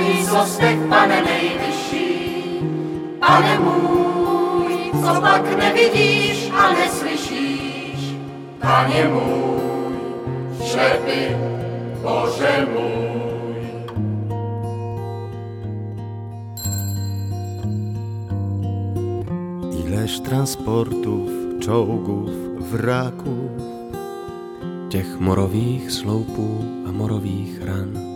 výsostech, Pane nejvyšší. Pane můj, co pak nevidíš a neslyšíš, Pane můj, šlepy, Bože můj. Ileż transportów, czołgów, wraków, těch morových sloupů a morových ran.